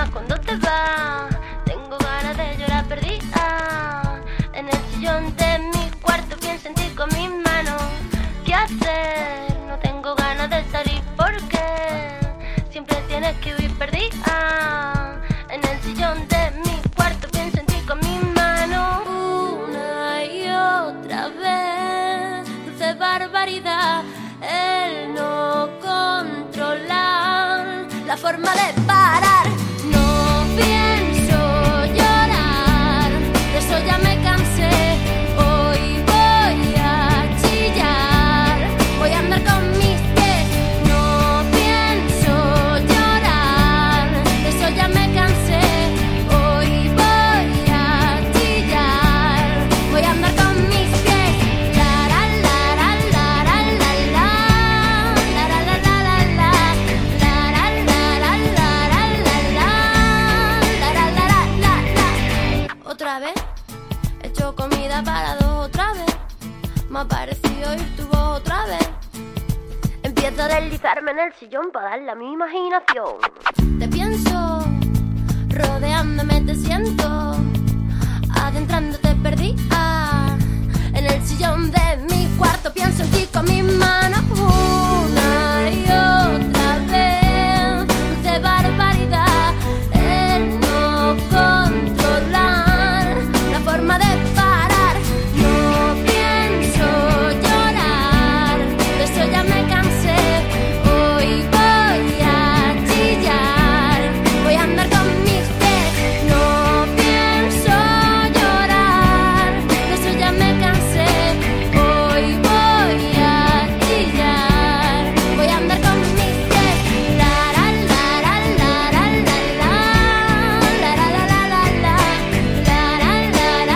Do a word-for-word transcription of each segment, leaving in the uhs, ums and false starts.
demás cuando te vas. Tengo ganas de llorar perdida. En el sillón de mi cuarto pienso en ti con mis manos. ¿Qué hacer? No tengo ganas de salir porque siempre tienes que huir perdida. En el sillón de mi cuarto pienso en ti con mis manos. Una y otra vez, dulce barbaridad, el no controlar la forma de parar. No pienso llorar, de eso ya me cansé. Hoy voy a chillar, voy a andar con mis pies. No pienso llorar, de eso ya me cansé. Hoy voy a chillar, voy a andar con mis pies. La la la la la la la la la la la la la la la la la la. Otra vez he hecho comida para dos otra vez. Me ha parecido oír tu voz otra vez. Empiezo a deslizarme en el sillón para darle a mi imaginación. Te pienso, rodeándome te siento, adentrándote perdida. En el sillón de mi cuarto pienso en ti con mis manos. Una y otra vez, dulce barbaridad, el no controlar la forma de parar. No pienso llorar, de eso ya me cansé. Hoy voy a chillar, voy a andar con mis pies. No pienso llorar, de eso ya me cansé. Hoy voy a chillar, voy a andar con mis pies. La la la la la la la la la la la la la la la la la la la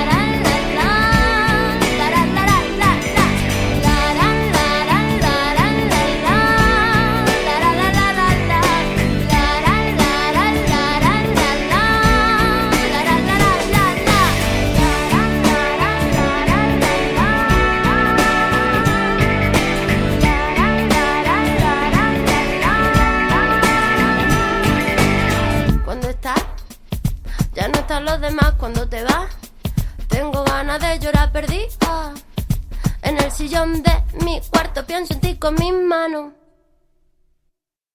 Cuando estás, ya no están los demás cuando te vas. Tengo ganas de llorar perdida. En el sillón de mi cuarto pienso en ti con mis manos.